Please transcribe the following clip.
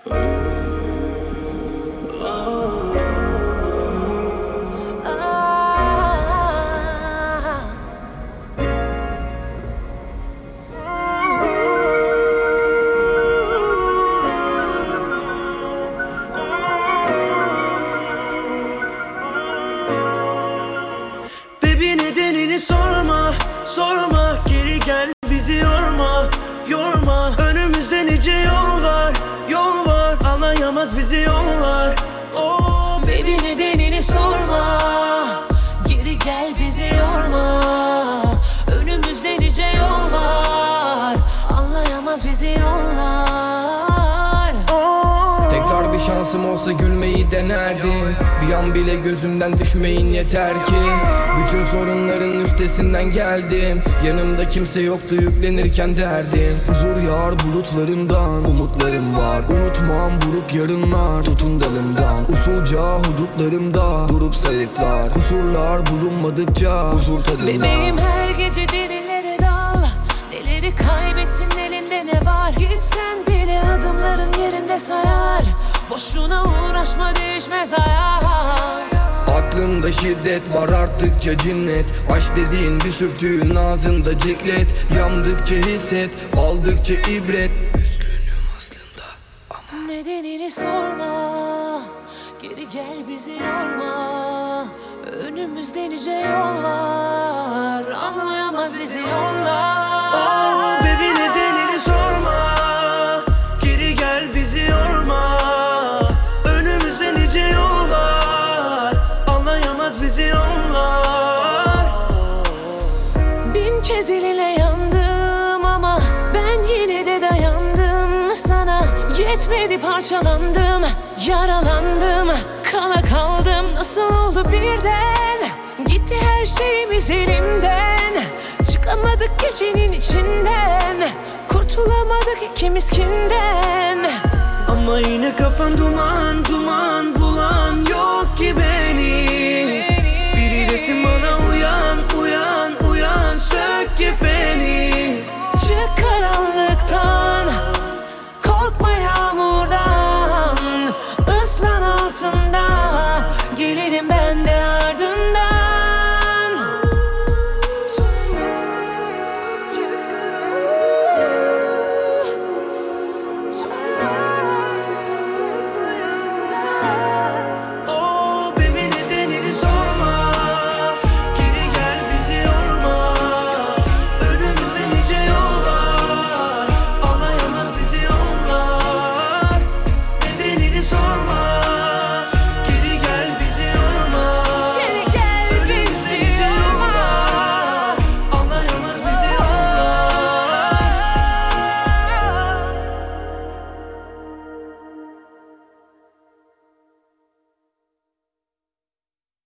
Baby nedenini sorma, sorma. Geri gel, bizi yorma, yorma. Önümüzde nice yol var, yol var. Anlayamaz bizi yollar. Oh Baby nedenini sorma, geri gel, bizi yorma. Önümüzde nice yol var, anlayamaz bizi yollar. Tekrar bir şansım olsa gülmeyi denerdim. Bir an bile gözümden düşmeyin yeter ki. Bütün sorunların üstesinden geldim. Yanımda kimse yoktu yüklenirken derdim. Huzur yağar bulutlarımdan, umutlarım var. Unutmam buruk yarınlar, tutun dalımdan. Usulca hudutlarımda durup sayıklar. Kusurlar bulunmadıkça huzur tadında. Bebeğim her gece derinlere dal. Neleri kaybettin, elinde ne var? Gitsen bile adımların yerinde sayar. Boşuna uğraşma, değişmez hayat. Aklımda şiddet var arttıkça cinnet. Aşk dediğin bir sürtüğün ağzında ciklet. Yandıkça hisset, aldıkça ibret. Üzgünüm aslında ama Nedenini sorma, geri gel, bizi yorma. Önümüzde nice yol var, anlayamaz bizi yollar. Oh baby nedenini sorma. Geri gel, bizi yorma. Önümüzde nice yol var, anlayamaz bizi yollar. Bin kez eline yandım ama ben yine de dayandım sana. Yetmedi, parçalandım, yaralandım, kala kaldım. Nasıl oldu birden? Gitti her şeyimiz elimden. Çıkamadık gecenin içinden, kurtulamadık ikimiz kinden. Ama yine kafam duman, duman. Bulan yok ki beni. Biri desin bana